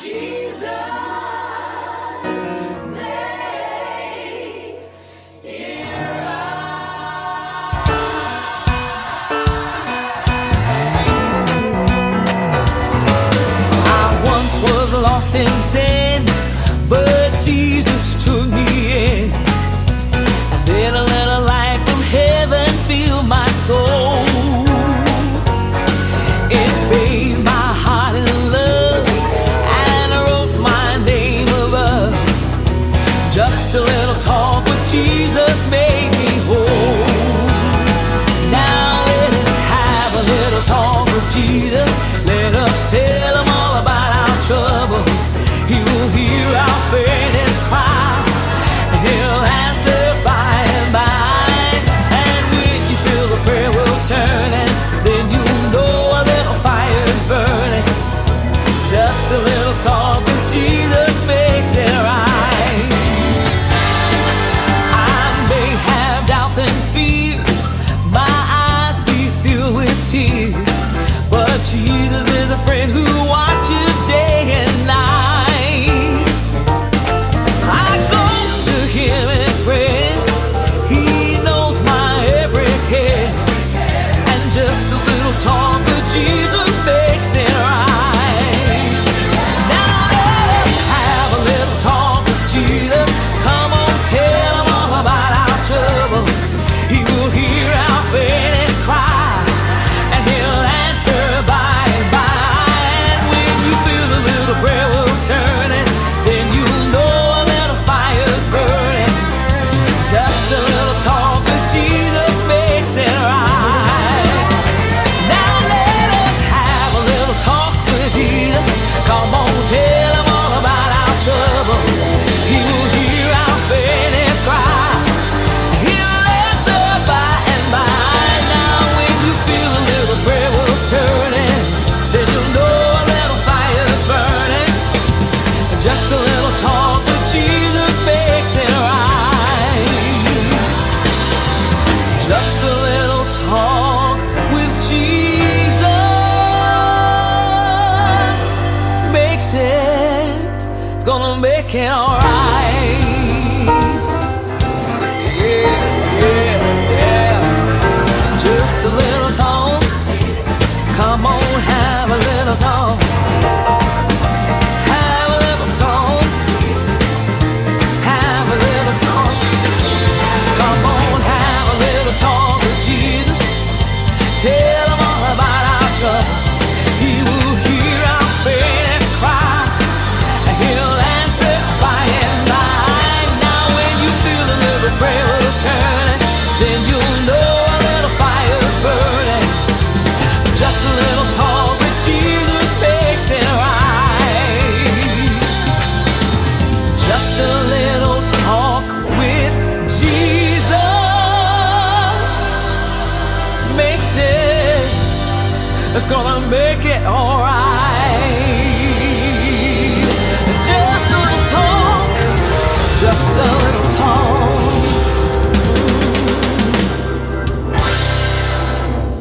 Lost in sin, but Jesus took me in, and then a little light from heaven filled my soul. It bathed my heart in love and wrote my name above. Just a little talk with Jesus made me whole. Now let us have a little talk with Jesus. Let us tell him all about our troubles. He will hear our faintest cry, and he'll answer by and by. And when you feel the prayer wheel turning, then you know a little fire's burning. Just a little talk with Jesus makes it right. I may have doubts and fears, my eyes be filled with tears, but Jesus is a friend who watches day and night. I go to him in prayer, he knows my every care, and just a little talk with Jesus makes it right. Now let us have a little talk with Jesus. Come on, tell him all about our troubles. He will hear our faintest cry, and he'll answer by and by. And when you feel the little prayer wheel turning, then you know a little fire's burning. Just a little talk with Jesus makes it right. Now let us have a little talk with Jesus. Come on, tell him all about our trouble. He will hear our faintest cry, he'll answer by and by. Now when you feel a little prayer wheel turning, then you know a little fire's burning. Just a little talk with Jesus makes it right. Just a little talk with Jesus makes it, it's gonna make it alright. Yeah, yeah, yeah. Just a little talk. Come on, have a little talk. Have a little talk. Have a little talk. Come on, have a little talk with Jesus. Tell him all about our troubles. He will hear our faintest cry, and he'll answer by and by. Now when you feel the little prayer wheel turning, then you'll know a little fire's burning. Just a little talk with Jesus makes it right. Just a little talk with Jesus makes it, it's gonna make it alright. Just a little talk, just a little talk.